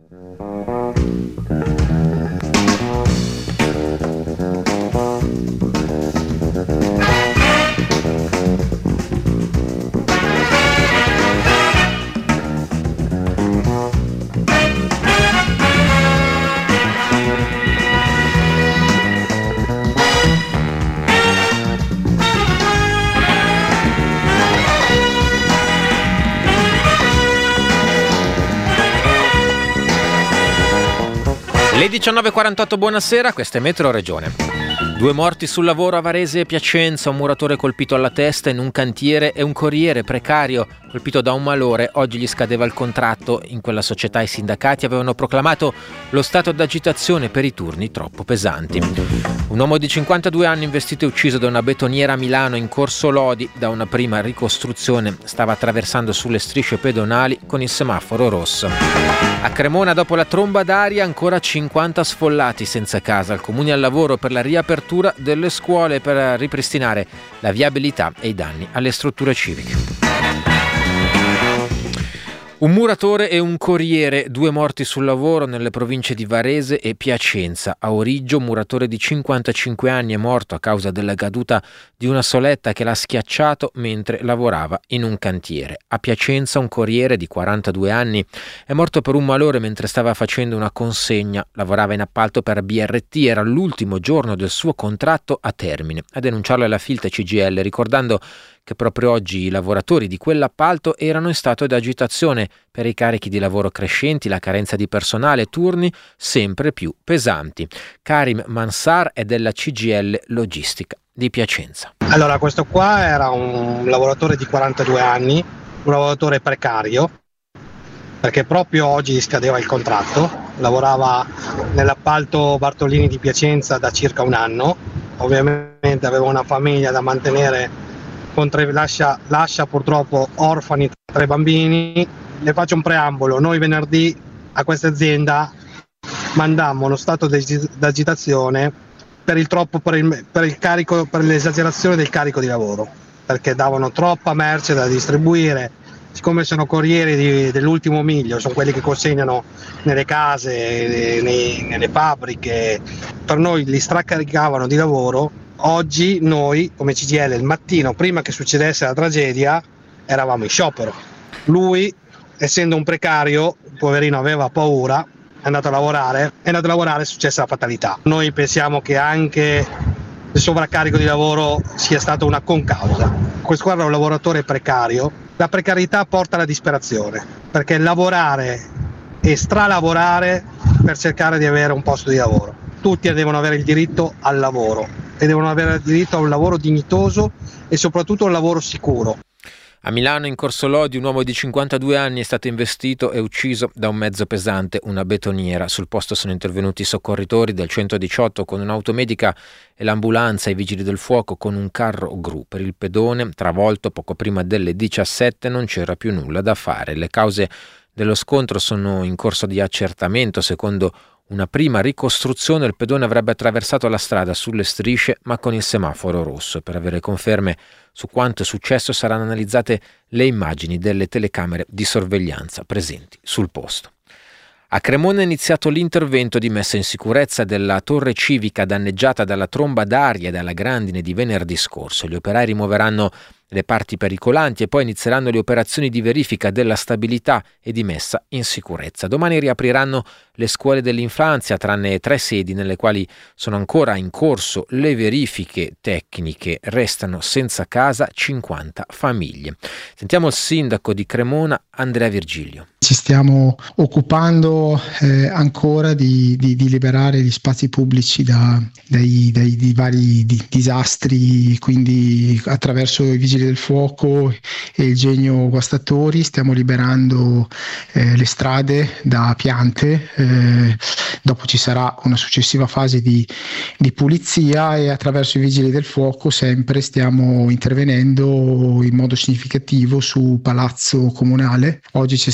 Le 19.48, buonasera, questa è Metro Regione. 2 morti sul lavoro a Varese e Piacenza, un muratore colpito alla testa in un cantiere e un corriere precario colpito da un malore. Oggi gli scadeva il contratto. In quella società i sindacati avevano proclamato lo stato d'agitazione per i turni troppo pesanti. Un uomo di 52 anni investito e ucciso da una betoniera a Milano in Corso Lodi. Da una prima ricostruzione stava attraversando sulle strisce pedonali con il semaforo rosso. A Cremona, dopo la tromba d'aria, ancora 50 sfollati senza casa. Il comune al lavoro per la riapertura delle scuole per ripristinare la viabilità e i danni alle strutture civiche. Un muratore e un corriere, 2 morti sul lavoro nelle province di Varese e Piacenza. A Origgio, un muratore di 55 anni è morto a causa della caduta di una soletta che l'ha schiacciato mentre lavorava in un cantiere. A Piacenza, un corriere di 42 anni è morto per un malore mentre stava facendo una consegna. Lavorava in appalto per BRT, era l'ultimo giorno del suo contratto a termine. A denunciarlo è la Filt CGIL, ricordando che proprio oggi i lavoratori di quell'appalto erano in stato di agitazione per i carichi di lavoro crescenti, la carenza di personale, turni sempre più pesanti. Karim Mansar è della CGIL Logistica di Piacenza. Allora, questo qua era un lavoratore di 42 anni, un lavoratore precario, perché proprio oggi gli scadeva il contratto. Lavorava nell'appalto Bartolini di Piacenza da circa un anno, ovviamente aveva una famiglia da mantenere, lascia purtroppo orfani 3 bambini. Le faccio un preambolo: noi venerdì a questa azienda mandammo uno stato d'agitazione per il carico, per l'esagerazione del carico di lavoro, perché davano troppa merce da distribuire. Siccome sono corrieri dell'ultimo miglio, sono quelli che consegnano nelle case, nelle fabbriche, per noi li stracaricavano di lavoro. Oggi noi come CGIL il mattino prima che succedesse la tragedia eravamo in sciopero. Lui, essendo un precario, poverino, aveva paura, è andato a lavorare, è successa la fatalità. Noi pensiamo che anche il sovraccarico di lavoro sia stata una concausa. Questo qua era un lavoratore precario. La precarietà porta alla disperazione, perché lavorare e stralavorare per cercare di avere un posto di lavoro. Tutti devono avere il diritto al lavoro e devono avere il diritto a un lavoro dignitoso e soprattutto un lavoro sicuro. A Milano, in Corso Lodi, un uomo di 52 anni è stato investito e ucciso da un mezzo pesante, una betoniera. Sul posto sono intervenuti i soccorritori del 118 con un'auto medica e l'ambulanza e i vigili del fuoco con un carro gru. Per il pedone, travolto poco prima delle 17, non c'era più nulla da fare. Le cause dello scontro sono in corso di accertamento. Secondo una prima ricostruzione, il pedone avrebbe attraversato la strada sulle strisce ma con il semaforo rosso. Per avere conferme su quanto è successo saranno analizzate le immagini delle telecamere di sorveglianza presenti sul posto. A Cremona è iniziato l'intervento di messa in sicurezza della torre civica danneggiata dalla tromba d'aria e dalla grandine di venerdì scorso. Gli operai rimuoveranno le parti pericolanti e poi inizieranno le operazioni di verifica della stabilità e di messa in sicurezza. Domani riapriranno le scuole dell'infanzia, tranne 3 sedi nelle quali sono ancora in corso le verifiche tecniche. Restano senza casa 50 famiglie. Sentiamo il sindaco di Cremona, Andrea Virgilio. Ci stiamo occupando ancora di liberare gli spazi pubblici dai vari disastri, quindi attraverso i vigili del fuoco e il genio guastatori stiamo liberando le strade da piante. Dopo ci sarà una successiva fase di pulizia e attraverso i vigili del fuoco sempre stiamo intervenendo in modo significativo su Palazzo Comunale. Oggi c'è stato un intervento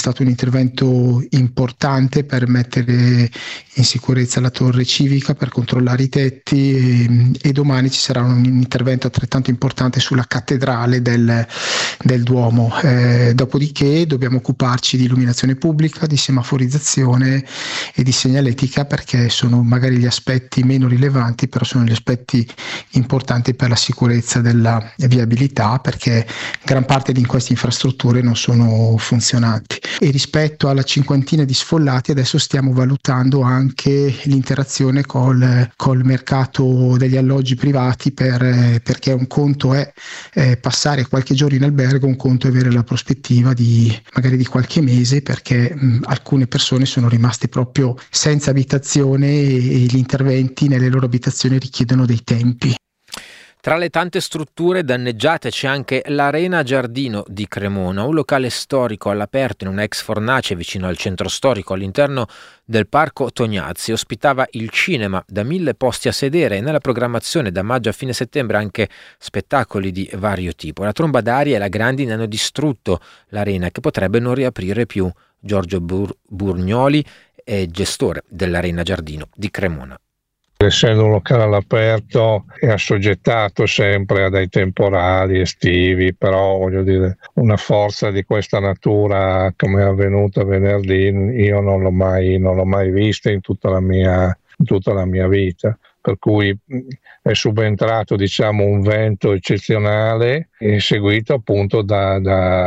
intervento importante per mettere in sicurezza la torre civica, per controllare i tetti, e domani ci sarà un intervento altrettanto importante sulla cattedrale del Duomo. Dopodiché dobbiamo occuparci di illuminazione pubblica, di semaforizzazione e di segnaletica, perché sono magari gli aspetti meno rilevanti, però sono gli aspetti importanti per la sicurezza della viabilità, perché gran parte di queste infrastrutture non sono funzionanti. E rispetto alla cinquantina di sfollati, adesso stiamo valutando anche l'interazione col mercato degli alloggi privati, perché un conto è passare qualche giorno in albergo, un conto è avere la prospettiva magari di qualche mese, perché alcune persone sono rimaste proprio senza abitazione e gli interventi nelle loro abitazioni richiedono dei tempi. Tra le tante strutture danneggiate c'è anche l'Arena Giardino di Cremona, un locale storico all'aperto in una ex fornace vicino al centro storico all'interno del parco Tognazzi. Ospitava il cinema da 1000 posti a sedere e nella programmazione da maggio a fine settembre anche spettacoli di vario tipo. La tromba d'aria e la grandine hanno distrutto l'arena, che potrebbe non riaprire più. Giorgio Burgnoli è gestore dell'Arena Giardino di Cremona. Essendo un locale all'aperto è assoggettato sempre a dei temporali estivi, però voglio dire, una forza di questa natura come è avvenuta venerdì io non l'ho mai vista in tutta la mia vita, per cui è subentrato un vento eccezionale seguito appunto da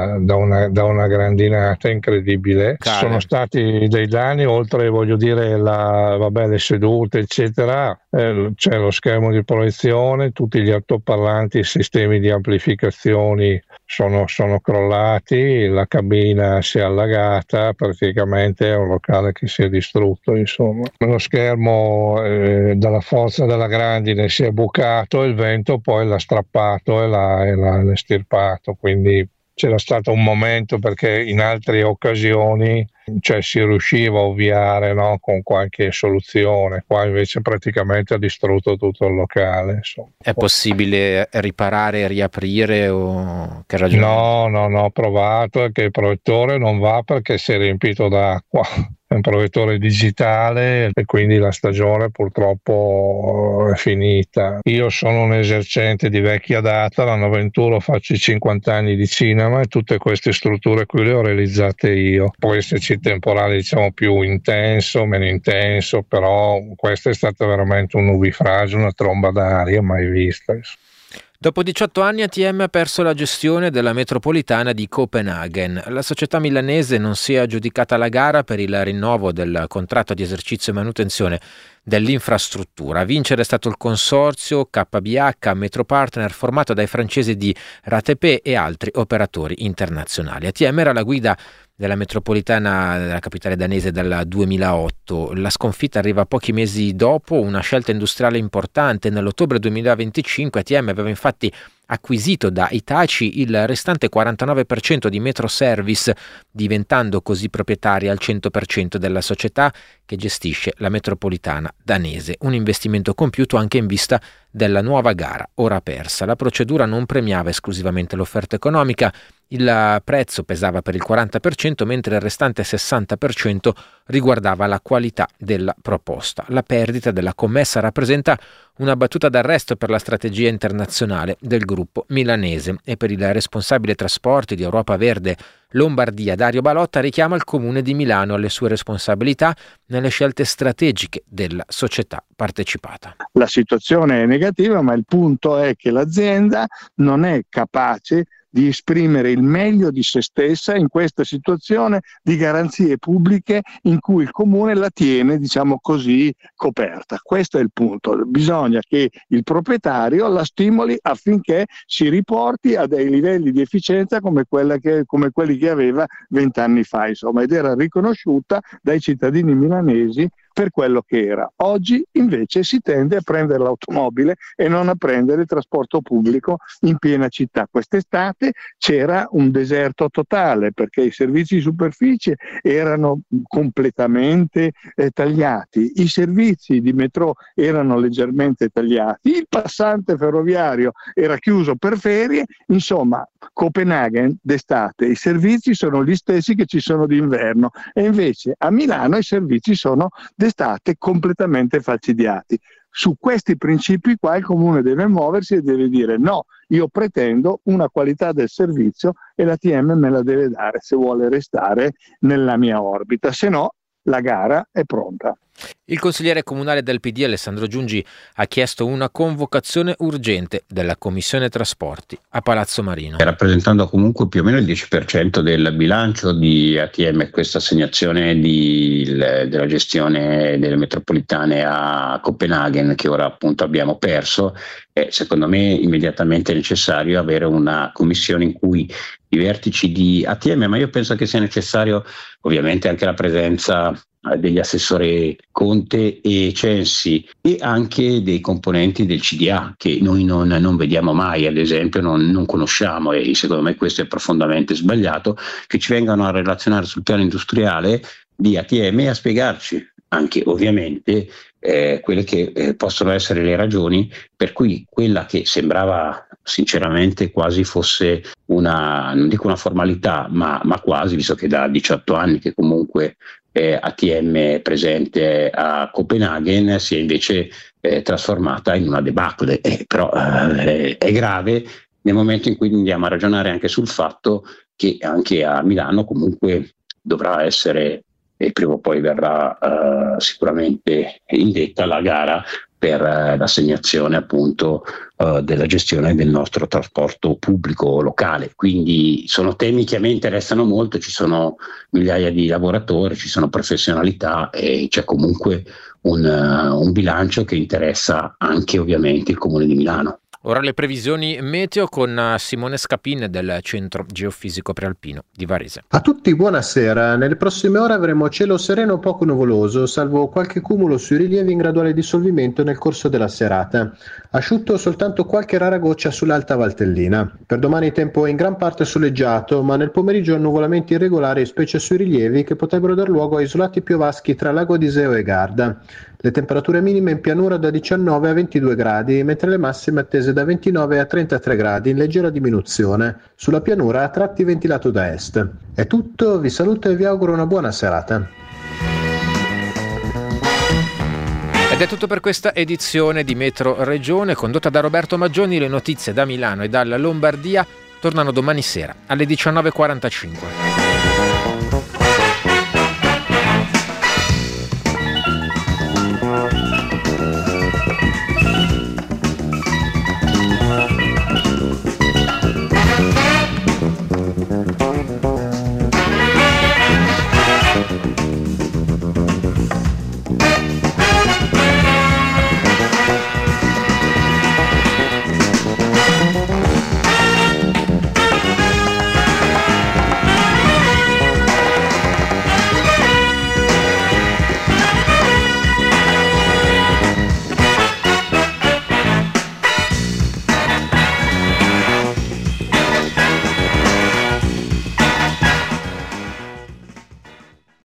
una grandinata incredibile. Ci sono stati dei danni, oltre le sedute eccetera, c'è lo schermo di proiezione, tutti gli altoparlanti, i sistemi di amplificazioni sono crollati, la cabina si è allagata, praticamente è un locale che si è distrutto, insomma. Lo schermo dalla forza della grandine si è bucato e il vento poi l'ha strappato e l'ha estirpato, quindi c'era stato un momento, perché in altre occasioni si riusciva a ovviare, no, con qualche soluzione, qua invece praticamente ha distrutto tutto il locale, insomma. È possibile riparare e riaprire o che ragione? No, ho provato, è che il proiettore non va perché si è riempito d'acqua. È un proiettore digitale e quindi la stagione purtroppo è finita. Io sono un esercente di vecchia data, l'anno 21 faccio i 50 anni di cinema e tutte queste strutture qui le ho realizzate io. Può esserci temporale più intenso, meno intenso, però questa è stata veramente un nubifragio, una tromba d'aria mai vista. Dopo 18 anni ATM ha perso la gestione della metropolitana di Copenaghen. La società milanese non si è aggiudicata la gara per il rinnovo del contratto di esercizio e manutenzione dell'infrastruttura. A vincere è stato il consorzio KBH Metropartner, formato dai francesi di RATP e altri operatori internazionali. ATM era la guida della metropolitana della capitale danese dal 2008. La sconfitta arriva pochi mesi dopo una scelta industriale importante. Nell'ottobre 2025 ATM aveva infatti acquisito da Hitachi il restante 49% di Metro Service, diventando così proprietaria al 100% della società che gestisce la metropolitana danese. Un investimento compiuto anche in vista della nuova gara, ora persa. La procedura non premiava esclusivamente l'offerta economica, il prezzo pesava per il 40%, mentre il restante 60% riguardava la qualità della proposta. La perdita della commessa rappresenta una battuta d'arresto per la strategia internazionale del gruppo milanese, e per il responsabile trasporti di Europa Verde Lombardia Dario Balotta richiama il Comune di Milano alle sue responsabilità nelle scelte strategiche della società partecipata. La situazione è negativa, ma il punto è che l'azienda non è capace di esprimere il meglio di se stessa in questa situazione di garanzie pubbliche in cui il Comune la tiene, coperta. Questo è il punto. Bisogna che il proprietario la stimoli affinché si riporti a dei livelli di efficienza come quelli che aveva 20 anni fa, ed era riconosciuta dai cittadini milanesi per quello che era. Oggi invece si tende a prendere l'automobile e non a prendere il trasporto pubblico in piena città. Quest'estate c'era un deserto totale perché i servizi di superficie erano completamente tagliati, i servizi di metro erano leggermente tagliati, il passante ferroviario era chiuso per ferie, insomma Copenaghen d'estate i servizi sono gli stessi che ci sono d'inverno, e invece a Milano i servizi sono d'estate completamente falcidiati. Su questi principi qua il comune deve muoversi e deve dire: no, io pretendo una qualità del servizio e l'ATM me la deve dare se vuole restare nella mia orbita, se no la gara è pronta. Il consigliere comunale del PD Alessandro Giungi ha chiesto una convocazione urgente della Commissione Trasporti a Palazzo Marino. Rappresentando comunque più o meno il 10% del bilancio di ATM, questa assegnazione della gestione delle metropolitane a Copenaghen, che ora appunto abbiamo perso, è secondo me immediatamente necessario avere una commissione in cui i vertici di ATM, ma io penso che sia necessario ovviamente anche la presenza degli assessori Conte e Censi e anche dei componenti del CDA che noi non vediamo mai, ad esempio non conosciamo, e secondo me questo è profondamente sbagliato, che ci vengano a relazionare sul piano industriale di ATM e a spiegarci anche ovviamente quelle che possono essere le ragioni per cui quella che sembrava sinceramente quasi fosse non dico una formalità, ma quasi, visto che da 18 anni che comunque ATM presente a Copenaghen, si è invece trasformata in una debacle, però è grave nel momento in cui andiamo a ragionare anche sul fatto che anche a Milano comunque dovrà essere, e prima o poi verrà sicuramente indetta la gara per l'assegnazione appunto della gestione del nostro trasporto pubblico locale. Quindi sono temi che a me interessano molto, ci sono migliaia di lavoratori, ci sono professionalità e c'è comunque un bilancio che interessa anche ovviamente il Comune di Milano. Ora le previsioni meteo con Simone Scapin del Centro Geofisico Prealpino di Varese. A tutti buonasera, nelle prossime ore avremo cielo sereno poco nuvoloso, salvo qualche cumulo sui rilievi in graduale dissolvimento nel corso della serata. Asciutto soltanto qualche rara goccia sull'Alta Valtellina. Per domani tempo in gran parte soleggiato, ma nel pomeriggio annuvolamenti irregolari, specie sui rilievi, che potrebbero dar luogo a isolati piovaschi tra Lago d'Iseo e Garda. Le temperature minime in pianura da 19 a 22 gradi, mentre le massime attese da 29 a 33 gradi in leggera diminuzione. Sulla pianura a tratti ventilato da est. È tutto, vi saluto e vi auguro una buona serata. Ed è tutto per questa edizione di Metro Regione, condotta da Roberto Maggioni. Le notizie da Milano e dalla Lombardia tornano domani sera alle 19:45.